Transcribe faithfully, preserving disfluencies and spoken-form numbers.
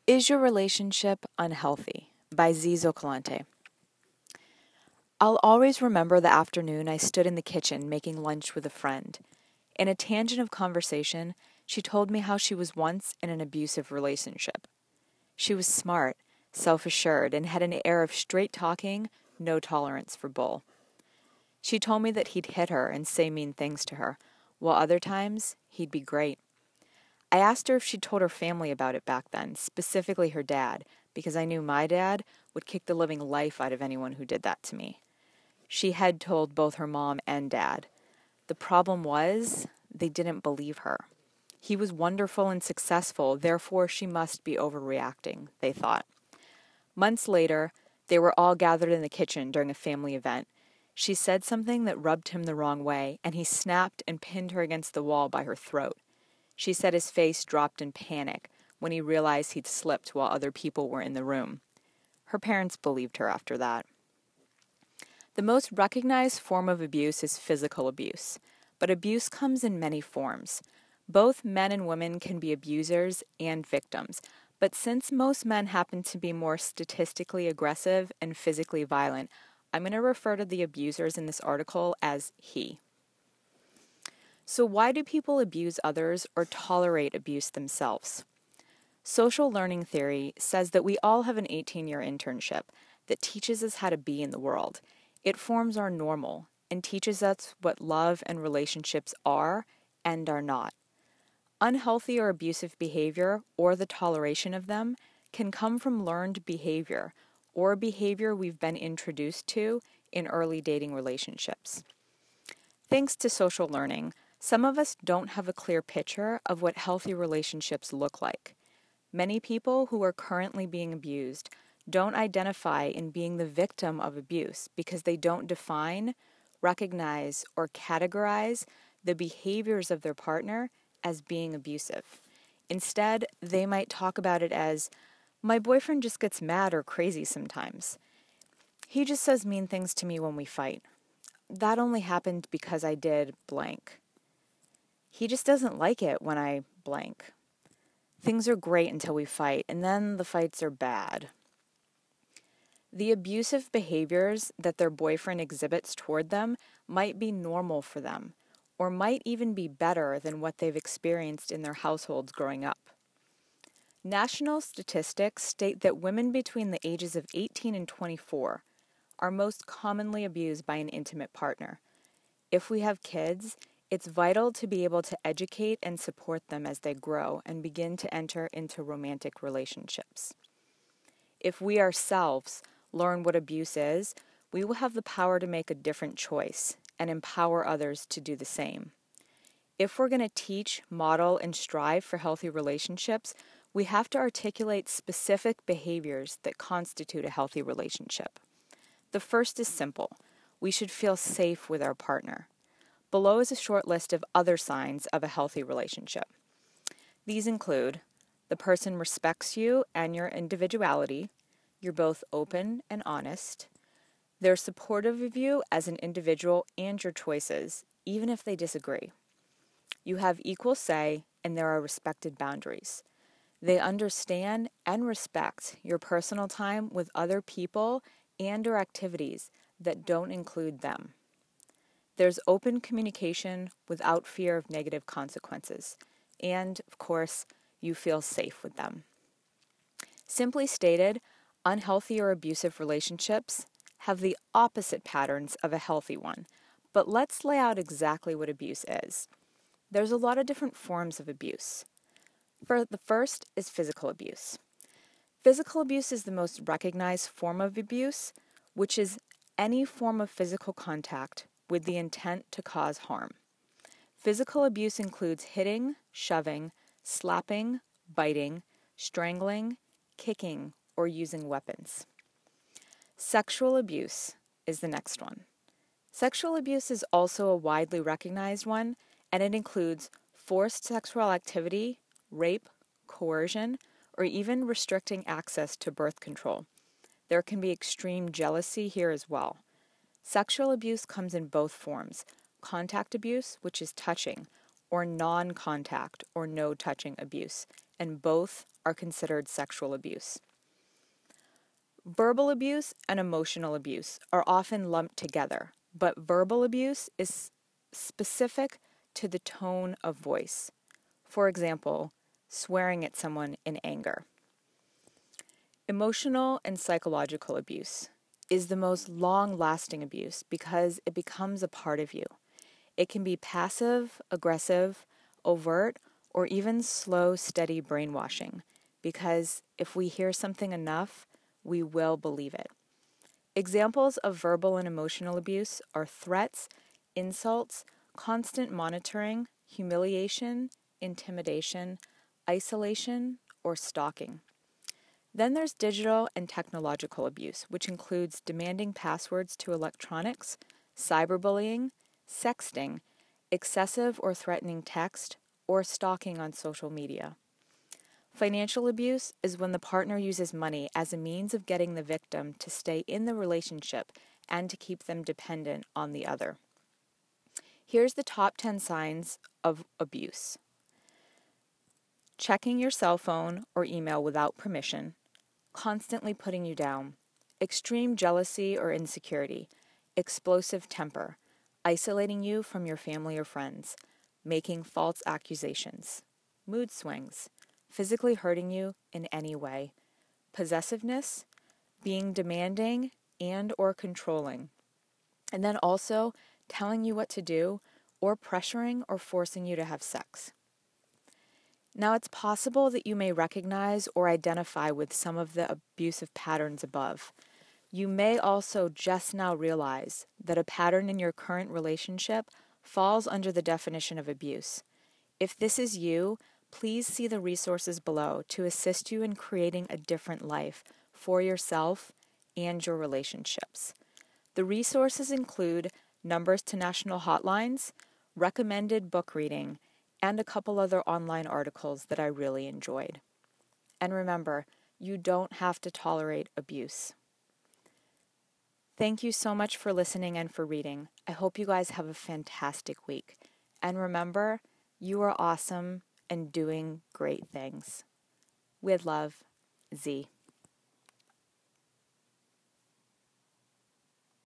Is Your Relationship Unhealthy? By Zizo Kalante. I'll always remember the afternoon I stood in the kitchen making lunch with a friend. In a tangent of conversation, she told me how she was once in an abusive relationship. She was smart, self-assured, and had an air of straight talking, no tolerance for bull. She told me that he'd hit her and say mean things to her, while other times he'd be great. I asked her if she'd told her family about it back then, specifically her dad, because I knew my dad would kick the living life out of anyone who did that to me. She had told both her mom and dad. The problem was, they didn't believe her. He was wonderful and successful, therefore she must be overreacting, they thought. Months later, they were all gathered in the kitchen during a family event. She said something that rubbed him the wrong way, and he snapped and pinned her against the wall by her throat. She said his face dropped in panic when he realized he'd slipped while other people were in the room. Her parents believed her after that. The most recognized form of abuse is physical abuse, but abuse comes in many forms. Both men and women can be abusers and victims, but since most men happen to be more statistically aggressive and physically violent, I'm going to refer to the abusers in this article as he. So why do people abuse others or tolerate abuse themselves? Social learning theory says that we all have an eighteen-year internship that teaches us how to be in the world. It forms our normal and teaches us what love and relationships are and are not. Unhealthy or abusive behavior, or the toleration of them, can come from learned behavior or behavior we've been introduced to in early dating relationships. Thanks to social learning, some of us don't have a clear picture of what healthy relationships look like. Many people who are currently being abused don't identify in being the victim of abuse because they don't define, recognize, or categorize the behaviors of their partner as being abusive. Instead, they might talk about it as, "My boyfriend just gets mad or crazy sometimes. He just says mean things to me when we fight. That only happened because I did blank. He just doesn't like it when I blank. Things are great until we fight, and then the fights are bad." The abusive behaviors that their boyfriend exhibits toward them might be normal for them, or might even be better than what they've experienced in their households growing up. National statistics state that women between the ages of eighteen and twenty-four are most commonly abused by an intimate partner. If we have kids, it's vital to be able to educate and support them as they grow and begin to enter into romantic relationships. If we ourselves learn what abuse is, we will have the power to make a different choice and empower others to do the same. If we're going to teach, model, and strive for healthy relationships, we have to articulate specific behaviors that constitute a healthy relationship. The first is simple. We should feel safe with our partner. Below is a short list of other signs of a healthy relationship. These include the person respects you and your individuality, you're both open and honest, they're supportive of you as an individual and your choices, even if they disagree. You have equal say and there are respected boundaries. They understand and respect your personal time with other people and or activities that don't include them. There's open communication without fear of negative consequences. And, of course, you feel safe with them. Simply stated, unhealthy or abusive relationships have the opposite patterns of a healthy one. But let's lay out exactly what abuse is. There's a lot of different forms of abuse. For the first is physical abuse. Physical abuse is the most recognized form of abuse, which is any form of physical contact with the intent to cause harm. Physical abuse includes hitting, shoving, slapping, biting, strangling, kicking, or using weapons. Sexual abuse is the next one. Sexual abuse is also a widely recognized one, and it includes forced sexual activity, rape, coercion, or even restricting access to birth control. There can be extreme jealousy here as well. Sexual abuse comes in both forms: contact abuse, which is touching, or non-contact or no touching abuse, and both are considered sexual abuse. Verbal abuse and emotional abuse are often lumped together, but verbal abuse is specific to the tone of voice. For example, swearing at someone in anger. Emotional and psychological abuse is the most long-lasting abuse because it becomes a part of you. It can be passive, aggressive, overt, or even slow, steady brainwashing, because if we hear something enough, we will believe it. Examples of verbal and emotional abuse are threats, insults, constant monitoring, humiliation, intimidation, isolation, or stalking. Then there's digital and technological abuse, which includes demanding passwords to electronics, cyberbullying, sexting, excessive or threatening text, or stalking on social media. Financial abuse is when the partner uses money as a means of getting the victim to stay in the relationship and to keep them dependent on the other. Here's the top ten signs of abuse. Checking your cell phone or email without permission, constantly putting you down, extreme jealousy or insecurity, explosive temper, isolating you from your family or friends, making false accusations, mood swings, physically hurting you in any way, possessiveness, being demanding and or controlling, and then also telling you what to do or pressuring or forcing you to have sex. Now, it's possible that you may recognize or identify with some of the abusive patterns above. You may also just now realize that a pattern in your current relationship falls under the definition of abuse. If this is you, please see the resources below to assist you in creating a different life for yourself and your relationships. The resources include numbers to national hotlines, recommended book reading, and a couple other online articles that I really enjoyed. And remember, you don't have to tolerate abuse. Thank you so much for listening and for reading. I hope you guys have a fantastic week. And remember, you are awesome and doing great things. With love, Z.